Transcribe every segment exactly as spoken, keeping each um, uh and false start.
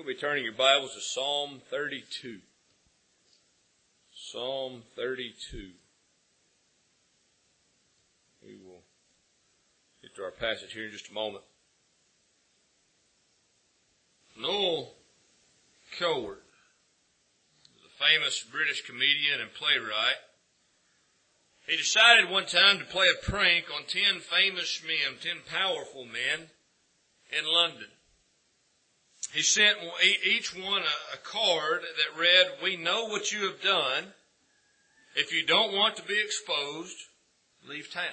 be turning your Bibles to Psalm thirty-two. Psalm thirty-two. We will get to our passage here in just a moment. Noel Coward, the famous British comedian and playwright, he decided one time to play a prank on ten famous men, ten powerful men in London. He sent each one a card that read, "We know what you have done. If you don't want to be exposed, leave town."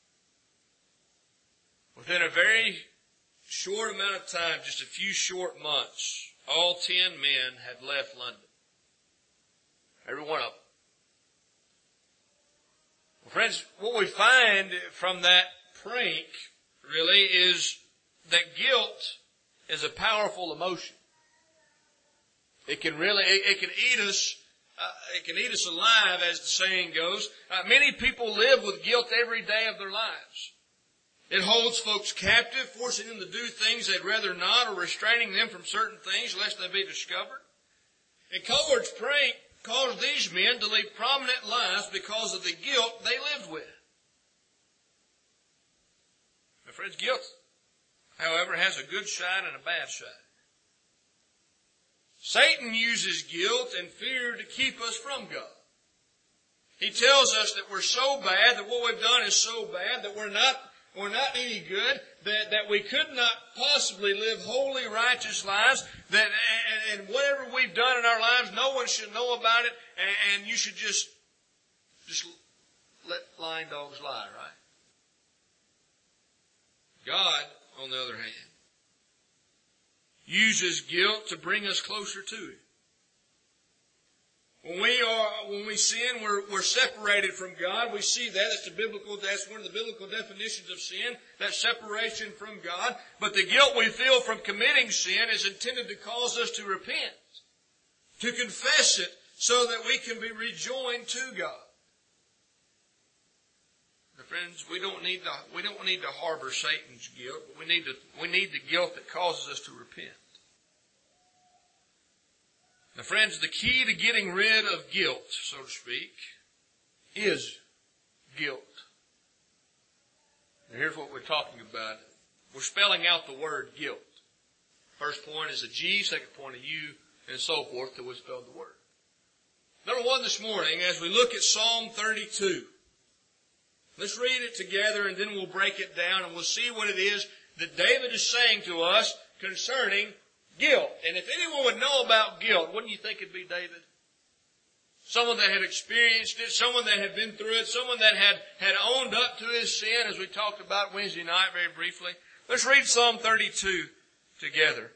Within a very short amount of time, just a few short months, all ten men had left London. Every one of them. Well, friends, what we find from that prank really is that guilt is a powerful emotion. It can really, it, it can eat us, uh, it can eat us alive, as the saying goes. Uh, many people live with guilt every day of their lives. It holds folks captive, forcing them to do things they'd rather not, or restraining them from certain things lest they be discovered. And Coward's prank caused these men to lead prominent lives because of the guilt they lived with. My friends, guilt, however, has a good side and a bad side. Satan uses guilt and fear to keep us from God. He tells us that we're so bad, that what we've done is so bad, that we're not we're not any good, that, that we could not possibly live holy, righteous lives, that and, and whatever we've done in our lives, no one should know about it, and, and you should just, just let lying dogs lie, right? God, on the other hand, uses guilt to bring us closer to Him. When we are, when we sin, we're, we're separated from God. We see that. That's the biblical, that's one of the biblical definitions of sin, that separation from God. But the guilt we feel from committing sin is intended to cause us to repent, to confess it, so that we can be rejoined to God. Now, friends, we don't need to, we don't need to harbor Satan's guilt, but we need to, we need the guilt that causes us to repent. Now, friends, the key to getting rid of guilt, so to speak, is guilt. Now, here's what we're talking about. We're spelling out the word guilt. First point is a G, second point a U, and so forth till we spell the word. Number one this morning, as we look at Psalm thirty-two, let's read it together and then we'll break it down and we'll see what it is that David is saying to us concerning guilt. And if anyone would know about guilt, wouldn't you think it'd be David? Someone that had experienced it, someone that had been through it, someone that had, had owned up to his sin, as we talked about Wednesday night very briefly. Let's read Psalm thirty-two together.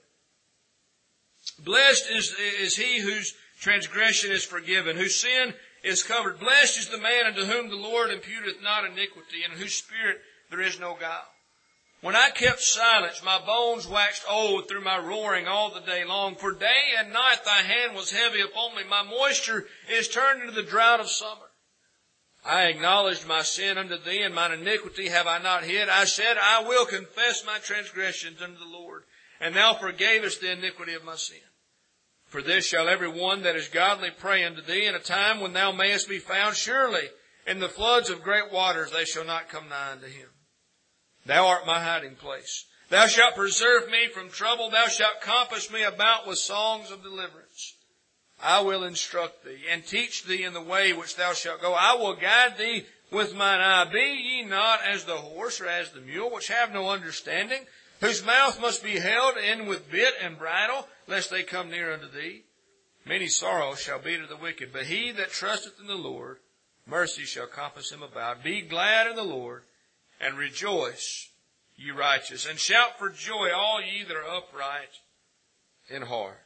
Blessed is, is he whose transgression is forgiven, whose sin is covered. Blessed is the man unto whom the Lord imputeth not iniquity, and in whose spirit there is no guile. When I kept silence, my bones waxed old through my roaring all the day long. For day and night thy hand was heavy upon me. My moisture is turned into the drought of summer. I acknowledged my sin unto thee, and mine iniquity have I not hid. I said, I will confess my transgressions unto the Lord, and thou forgavest the iniquity of my sin. For this shall every one that is godly pray unto thee in a time when thou mayest be found. Surely in the floods of great waters they shall not come nigh unto him. Thou art my hiding place. Thou shalt preserve me from trouble. Thou shalt compass me about with songs of deliverance. I will instruct thee and teach thee in the way which thou shalt go. I will guide thee with mine eye. Be ye not as the horse or as the mule, which have no understanding, whose mouth must be held in with bit and bridle, lest they come near unto thee. Many sorrows shall be to the wicked, but he that trusteth in the Lord, mercy shall compass him about. Be glad in the Lord, and rejoice, ye righteous, and shout for joy, all ye that are upright in heart.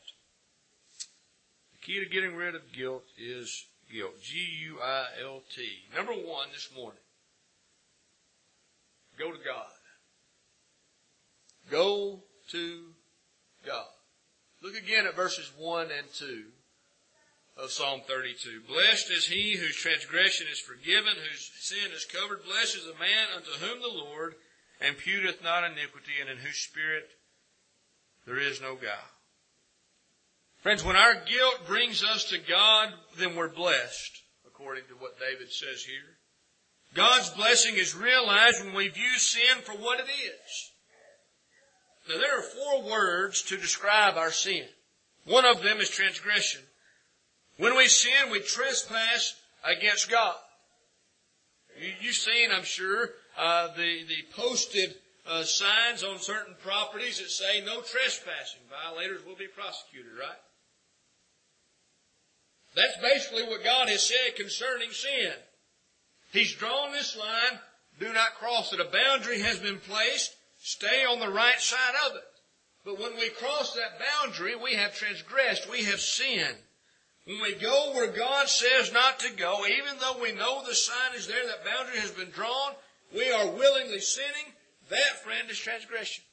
The key to getting rid of guilt is guilt. G U I L T. Number one this morning. Go to God. Go to God. Look again at verses one and two of Psalm thirty-two. Blessed is he whose transgression is forgiven, whose sin is covered. Blessed is the man unto whom the Lord imputeth not iniquity, and in whose spirit there is no guile. Friends, when our guilt brings us to God, then we're blessed, according to what David says here. God's blessing is realized when we view sin for what it is. Now, there are four words to describe our sin. One of them is transgression. When we sin, we trespass against God. You, you've seen, I'm sure, uh, the, the posted uh, signs on certain properties that say no trespassing. Violators will be prosecuted, right? That's basically what God has said concerning sin. He's drawn this line. Do not cross it. A boundary has been placed. Stay on the right side of it. But when we cross that boundary, we have transgressed. We have sinned. When we go where God says not to go, even though we know the sign is there, that boundary has been drawn, we are willingly sinning. That, friend, is transgression.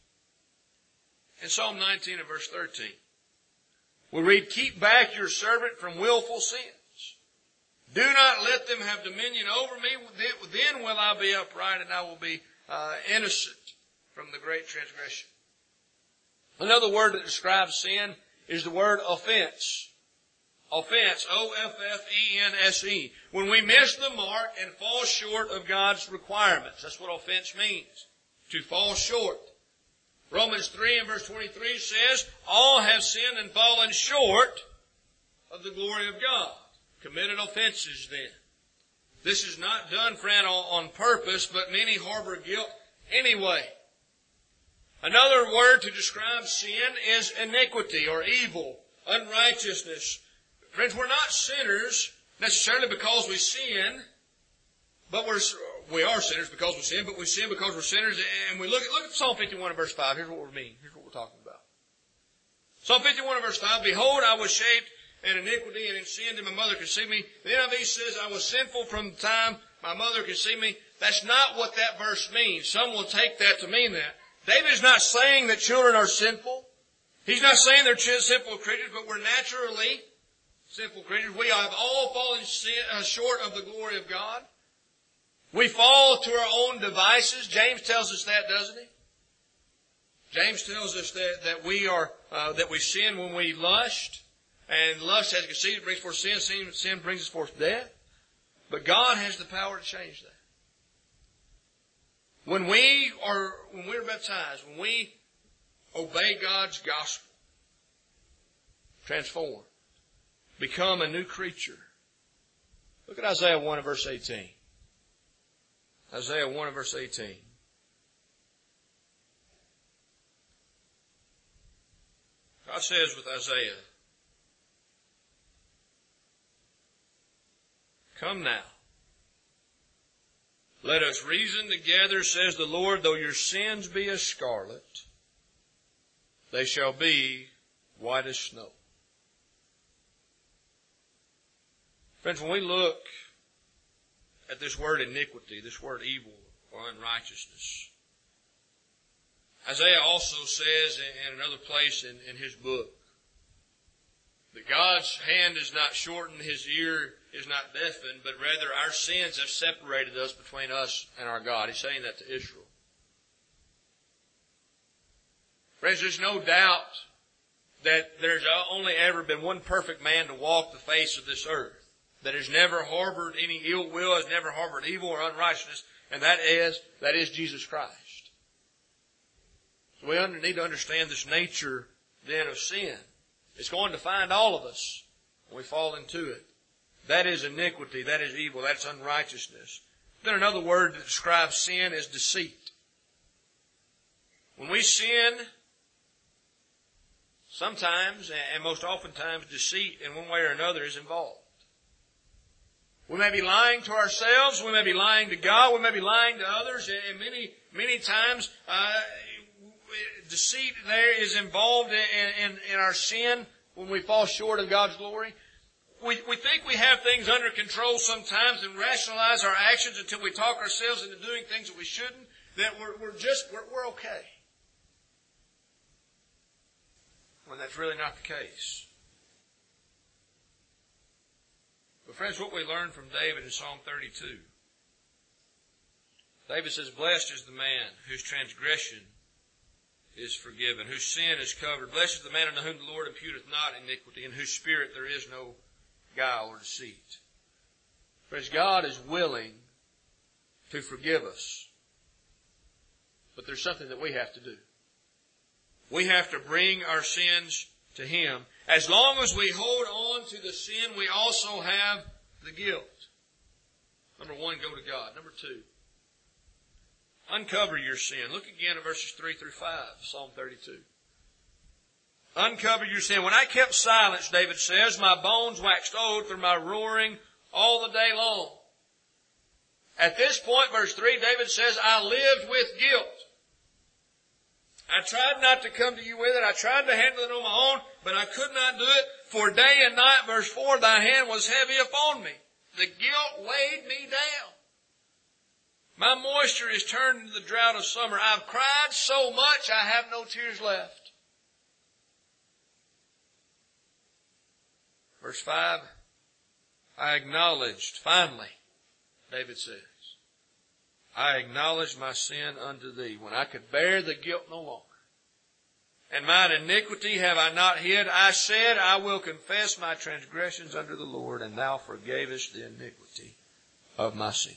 In Psalm nineteen and verse thirteen, we read, keep back your servant from willful sins. Do not let them have dominion over me. Then will I be upright and I will be uh, innocent from the great transgression. Another word that describes sin is the word offense. Offense, O F F E N S E. When we miss the mark and fall short of God's requirements. That's what offense means. To fall short. Romans three and verse twenty-three says, all have sinned and fallen short of the glory of God. Committed offenses then. This is not done, friend, on purpose, but many harbor guilt anyway. Another word to describe sin is iniquity or evil, unrighteousness. Friends, we're not sinners necessarily because we sin, but we're, we are sinners because we sin, but we sin because we're sinners. And we look at, look at Psalm fifty-one and verse five. Here's what we mean. Here's what we're talking about. Psalm fifty-one and verse five, behold, I was shaped in iniquity and in sin and my mother conceived me. The N I V says I was sinful from the time my mother conceived me. That's not what that verse means. Some will take that to mean that. David is not saying that children are sinful. He's not saying they're sinful creatures, but we're naturally sinful creatures. We have all fallen short of the glory of God. We fall to our own devices. James tells us that, doesn't he? James tells us that, that we are, uh, that we sin when we lust. And lust has conceived, brings forth sin. Sin, sin brings us forth death. But God has the power to change that. When we are, when we're baptized, when we obey God's gospel, transform, become a new creature. Look at Isaiah one and verse eighteen. Isaiah one and verse eighteen. God says with Isaiah, come now, let us reason together, says the Lord, though your sins be as scarlet, they shall be white as snow. Friends, when we look at this word iniquity, this word evil or unrighteousness, Isaiah also says in another place in, in his book that God's hand is not shortened, his ear is not deafened, but rather our sins have separated us between us and our God. He's saying that to Israel. Friends, there's no doubt that there's only ever been one perfect man to walk the face of this earth, that has never harbored any ill will, has never harbored evil or unrighteousness, and that is, that is Jesus Christ. So we need to understand this nature then of sin. It's going to find all of us when we fall into it. That is iniquity, that is evil, that's unrighteousness. Then another word that describes sin is deceit. When we sin, sometimes, and most oftentimes, deceit in one way or another is involved. We may be lying to ourselves, we may be lying to God, we may be lying to others, and many, many times uh, deceit there is involved in, in, in our sin when we fall short of God's glory. We, we think we have things under control sometimes and rationalize our actions until we talk ourselves into doing things that we shouldn't, that we're, we're just, we're, we're okay. When that's really not the case. But friends, what we learn from David in Psalm thirty-two. David says, blessed is the man whose transgression is forgiven, whose sin is covered. Blessed is the man unto whom the Lord imputeth not iniquity, in whose spirit there is no guile or deceit. Friends, God is willing to forgive us. But there's something that we have to do. We have to bring our sins to Him. As long as we hold on to the sin, we also have the guilt. Number one, go to God. Number two, uncover your sin. Look again at verses three through five, Psalm thirty-two. Uncover your sin. When I kept silence, David says, my bones waxed old through my roaring all the day long. At this point, verse three, David says, I lived with guilt. I tried not to come to you with it. I tried to handle it on my own, but I could not do it. For day and night, verse four, thy hand was heavy upon me. The guilt weighed me down. My moisture is turned into the drought of summer. I've cried so much I have no tears left. Verse five, I acknowledged, finally, David says, I acknowledged my sin unto thee, when I could bear the guilt no longer. And mine iniquity have I not hid. I said, I will confess my transgressions unto the Lord, and thou forgavest the iniquity of my sin.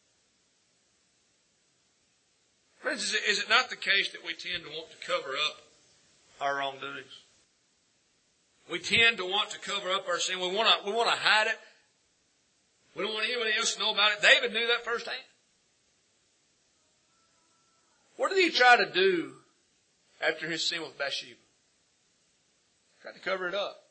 Friends, is it, is it not the case that we tend to want to cover up our wrongdoings? We tend to want to cover up our sin. We want to, we want to hide it. We don't want anybody else to know about it. David knew that firsthand. What did he try to do after his sin with Bathsheba? He tried to cover it up.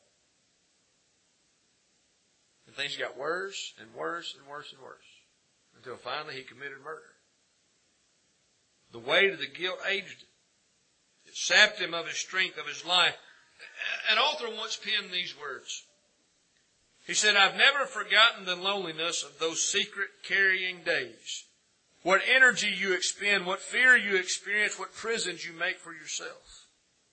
And things got worse and worse and worse and worse, until finally he committed murder. The weight of the guilt aged him. It sapped him of his strength, of his life. An author once penned these words. He said, I've never forgotten the loneliness of those secret carrying days. What energy you expend, what fear you experience, what prisons you make for yourself.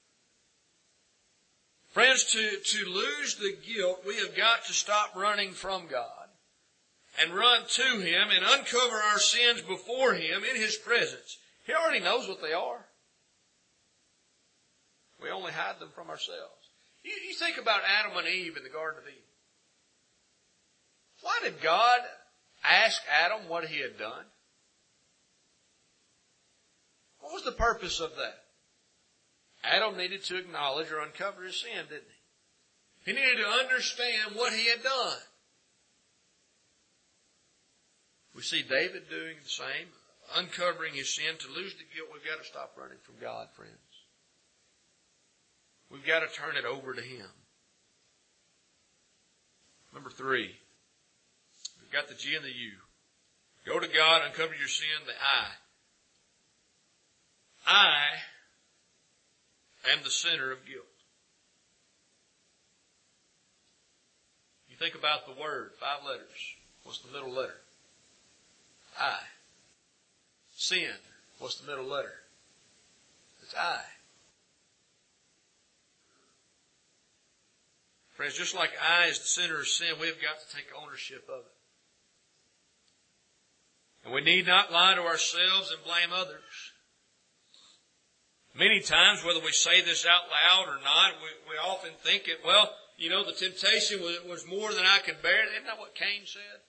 Friends, to, to lose the guilt, we have got to stop running from God and run to Him and uncover our sins before Him in His presence. He already knows what they are. We only hide them from ourselves. You, you think about Adam and Eve in the Garden of Eden. Why did God ask Adam what he had done? What was the purpose of that? Adam needed to acknowledge or uncover his sin, didn't he? He needed to understand what he had done. We see David doing the same, uncovering his sin. To lose the guilt, we've got to stop running from God, friends. We've got to turn it over to Him. Number three, we've got the G and the U. Go to God, uncover your sin, the I. I am the center of guilt. You think about the word, five letters. What's the middle letter? I. Sin. What's the middle letter? It's I. Friends, just like I is the center of sin, we've got to take ownership of it. And we need not lie to ourselves and blame others. Many times, whether we say this out loud or not, we, we often think it, well, you know, the temptation was, was more than I could bear. Isn't that what Cain said?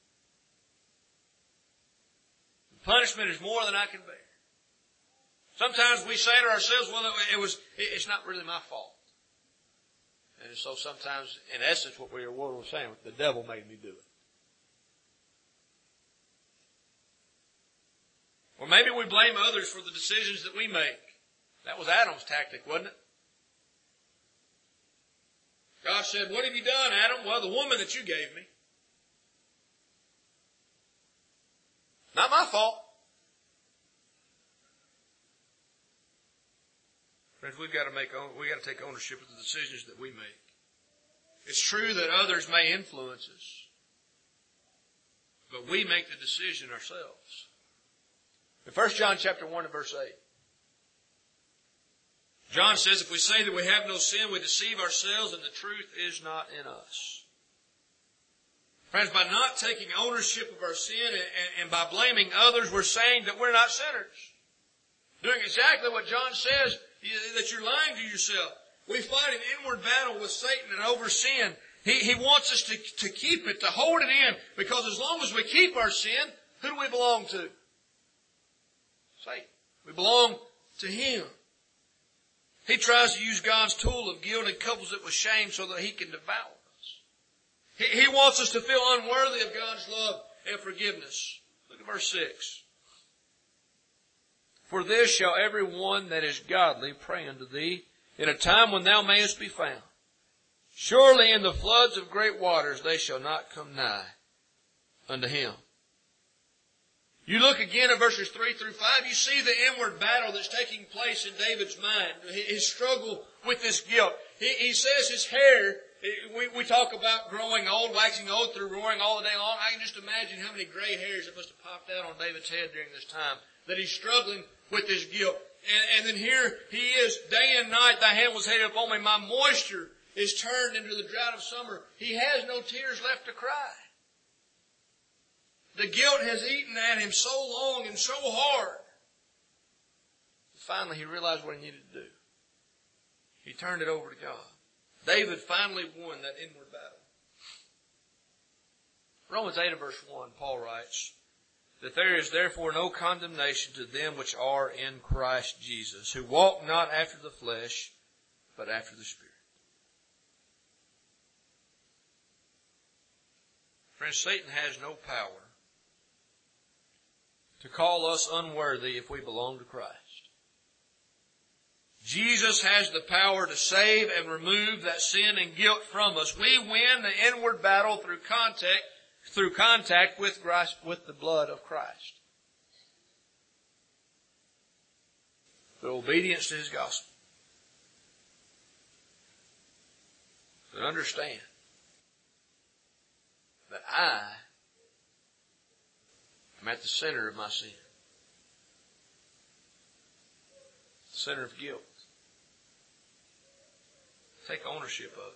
The punishment is more than I can bear. Sometimes we say to ourselves, well, it was, it's not really my fault. And so sometimes, in essence, what we were saying, the devil made me do it. Or maybe we blame others for the decisions that we make. That was Adam's tactic, wasn't it? God said, what have you done, Adam? Well, the woman that you gave me. Not my fault. Friends, we've got to make, we've got to take ownership of the decisions that we make. It's true that others may influence us, but we make the decision ourselves. In First John chapter one and verse eight, John says, if we say that we have no sin, we deceive ourselves and the truth is not in us. Friends, by not taking ownership of our sin and, and by blaming others, we're saying that we're not sinners. Doing exactly what John says, that you're lying to yourself. We fight an inward battle with Satan and over sin. He, he wants us to, to keep it, to hold it in, because as long as we keep our sin, who do we belong to? Satan. We belong to him. He tries to use God's tool of guilt and couples it with shame so that he can devour us. He, he wants us to feel unworthy of God's love and forgiveness. Look at verse six. For this shall every one that is godly pray unto thee in a time when thou mayest be found. Surely in the floods of great waters they shall not come nigh unto him. You look again at verses three through five, you see the inward battle that's taking place in David's mind, his struggle with this guilt. He, he says his hair, we, we talk about growing old, waxing old through roaring all the day long. I can just imagine how many gray hairs that must have popped out on David's head during this time, that he's struggling with this guilt. And, and then here he is, day and night thy hand was hated upon me, my moisture is turned into the drought of summer. He has no tears left to cry. The guilt has eaten at him so long and so hard. Finally, he realized what he needed to do. He turned it over to God. David finally won that inward battle. Romans eight and verse one, Paul writes, that there is therefore no condemnation to them which are in Christ Jesus, who walk not after the flesh, but after the Spirit. Friends, Satan has no power to call us unworthy if we belong to Christ. Jesus has the power to save and remove that sin and guilt from us. We win the inward battle through contact, through contact with Christ, with the blood of Christ. Through obedience to His gospel. But understand that I am at the center of my sin. The center of guilt. Take ownership of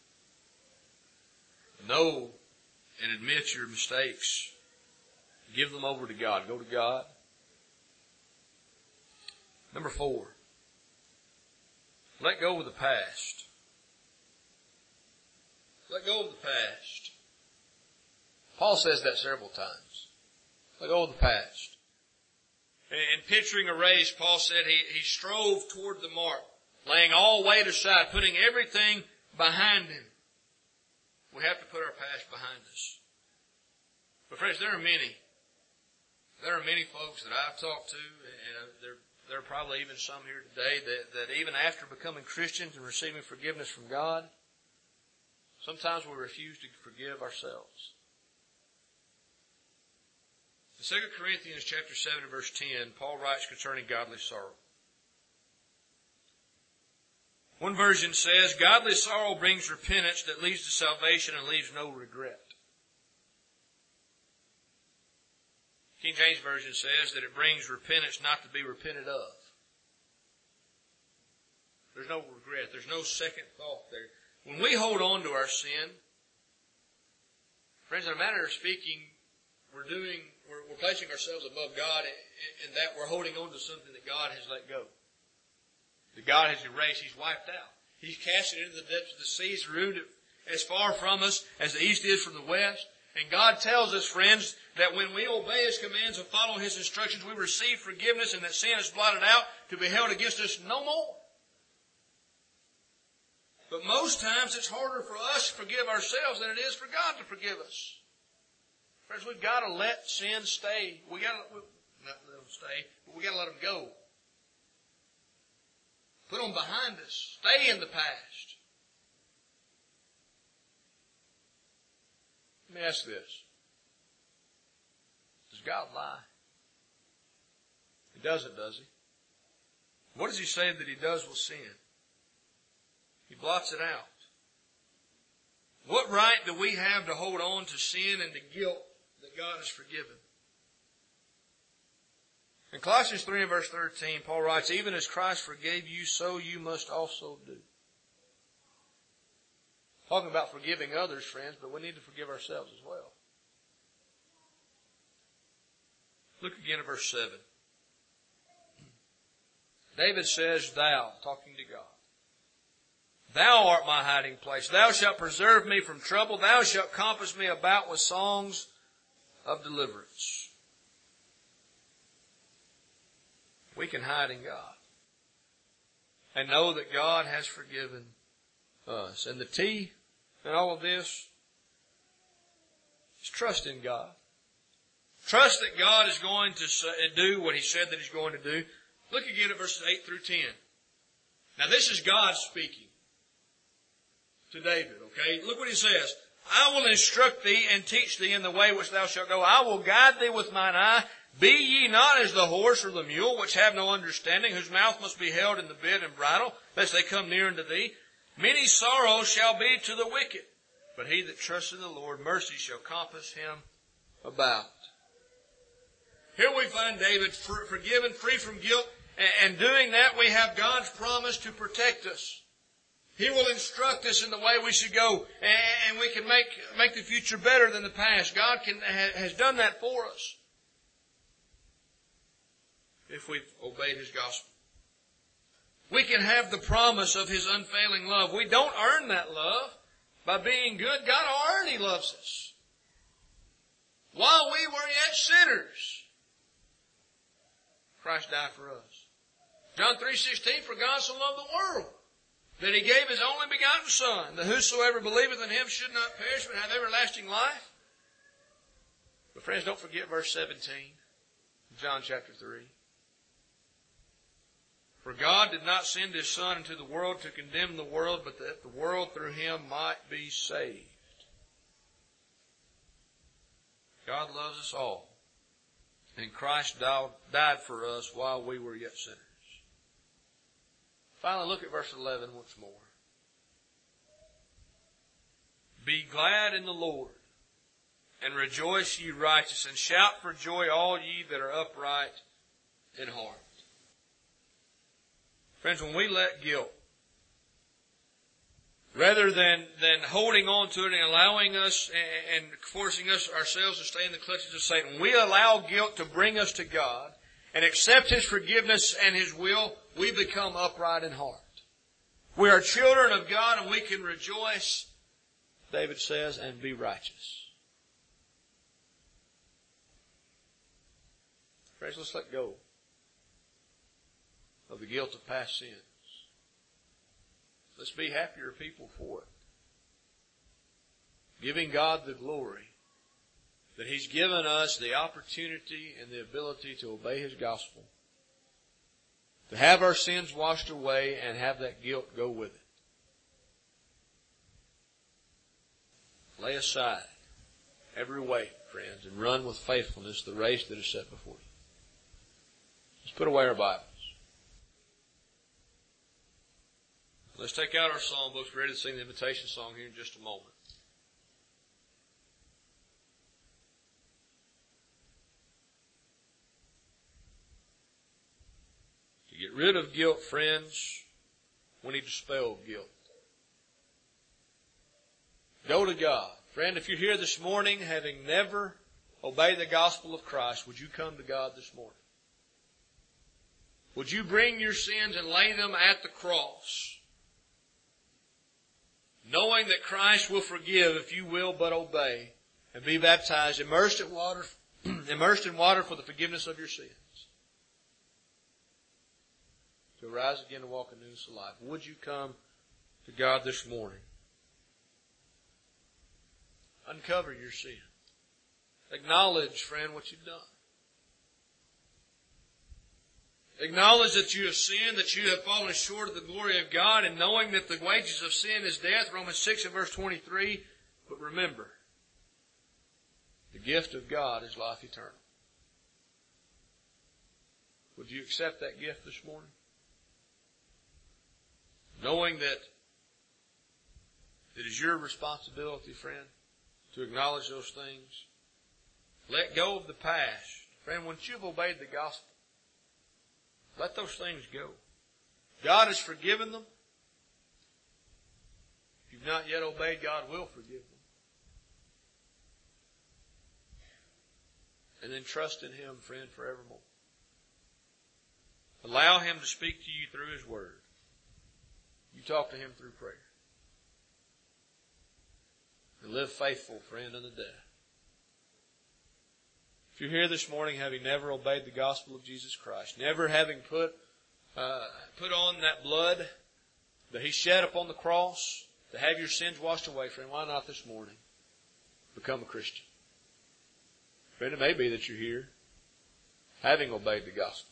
it. Know and admit your mistakes. Give them over to God. Go to God. Number four. Let go of the past. Let go of the past. Paul says that several times. Let go of the past. In picturing a race, Paul said he, he strove toward the mark, laying all weight aside, putting everything behind him. We have to put our past behind us. But friends, there are many. There are many folks that I've talked to, and there, there are probably even some here today that, that even after becoming Christians and receiving forgiveness from God, sometimes we refuse to forgive ourselves. In Second Corinthians chapter seven and verse ten, Paul writes concerning godly sorrow. One version says, godly sorrow brings repentance that leads to salvation and leaves no regret. King James Version says that it brings repentance not to be repented of. There's no regret. There's no second thought there. When we hold on to our sin, friends, in a manner of speaking, we're doing, we're, we're placing ourselves above God in, in that we're holding on to something that God has let go. That God has erased. He's wiped out. He's cast it into the depths of the sea. He's removed it as far from us as the east is from the west. And God tells us, friends, that when we obey His commands and follow His instructions, we receive forgiveness and that sin is blotted out to be held against us no more. But most times it's harder for us to forgive ourselves than it is for God to forgive us. Friends, we've got to let sin stay. We got to, not let them stay, but we got to let them go. Put them behind us. Stay in the past. Let me ask this. Does God lie? He doesn't, does He? What does He say that He does with sin? He blots it out. What right do we have to hold on to sin and to guilt that God has forgiven? In Colossians three and verse thirteen, Paul writes, even as Christ forgave you, so you must also do. Talking about forgiving others, friends, but we need to forgive ourselves as well. Look again at verse seven. David says, thou, talking to God. Thou art my hiding place. Thou shalt preserve me from trouble. Thou shalt compass me about with songs of deliverance. We can hide in God and know that God has forgiven us. And the T in all of this is trust in God. Trust that God is going to do what He said that He's going to do. Look again at verses eight through ten. Now this is God speaking to David, okay? Look what He says. I will instruct thee and teach thee in the way which thou shalt go. I will guide thee with mine eye. Be ye not as the horse or the mule, which have no understanding, whose mouth must be held in the bit and bridle, lest they come near unto thee. Many sorrows shall be to the wicked, but he that trusts in the Lord, mercy shall compass him about. Here we find David forgiven, free from guilt, and doing that we have God's promise to protect us. He will instruct us in the way we should go, and we can make, make the future better than the past. God can, has done that for us if we've obeyed His gospel. We can have the promise of His unfailing love. We don't earn that love by being good. God already loves us. While we were yet sinners, Christ died for us. John three sixteen, for God so loved the world that He gave His only begotten Son, that whosoever believeth in Him should not perish but have everlasting life. But friends, don't forget verse seventeen, John chapter three. For God did not send His Son into the world to condemn the world, but that the world through Him might be saved. God loves us all, and Christ died for us while we were yet sinners. Finally, look at verse eleven once more. Be glad in the Lord, and rejoice ye righteous, and shout for joy all ye that are upright in heart. Friends, when we let guilt, rather than, than holding on to it and allowing us and, and forcing us ourselves to stay in the clutches of Satan, when we allow guilt to bring us to God and accept His forgiveness and His will, we become upright in heart. We are children of God, and we can rejoice, David says, and be righteous. Friends, let's let go of the guilt of past sins. Let's be happier people for it. Giving God the glory that He's given us the opportunity and the ability to obey His gospel, to have our sins washed away and have that guilt go with it. Lay aside every weight, friends, and run with faithfulness the race that is set before you. Let's put away our Bibles. Let's take out our psalm books. We're ready to sing the invitation song here in just a moment. To get rid of guilt, friends, we need to dispel guilt. Go to God. Friend, if you're here this morning having never obeyed the gospel of Christ, would you come to God this morning? Would you bring your sins and lay them at the cross, knowing that Christ will forgive if you will but obey, and be baptized, immersed in water, immersed in water for the forgiveness of your sins, to arise again and walk in newness of life? Would you come to God this morning? Uncover your sin. Acknowledge, friend, what you've done. Acknowledge that you have sinned, that you have fallen short of the glory of God, and knowing that the wages of sin is death, Romans six and verse twenty-three. But remember, the gift of God is life eternal. Would you accept that gift this morning? Knowing that it is your responsibility, friend, to acknowledge those things. Let go of the past. Friend, once you've obeyed the gospel, let those things go. God has forgiven them. If you've not yet obeyed, God will forgive them. And then trust in Him, friend, forevermore. Allow Him to speak to you through His Word. You talk to Him through prayer. And live faithful, friend, unto death. If you're here this morning having never obeyed the gospel of Jesus Christ, never having put uh, put on that blood that He shed upon the cross to have your sins washed away, friend, why not this morning become a Christian? Friend, it may be that you're here having obeyed the gospel,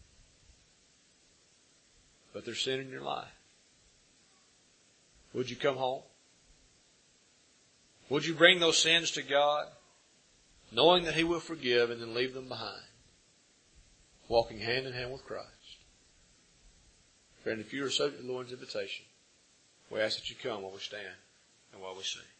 but there's sin in your life. Would you come home? Would you bring those sins to God, knowing that He will forgive, and then leave them behind, walking hand in hand with Christ? Friend, if you are subject to the Lord's invitation, we ask that you come while we stand and while we sing.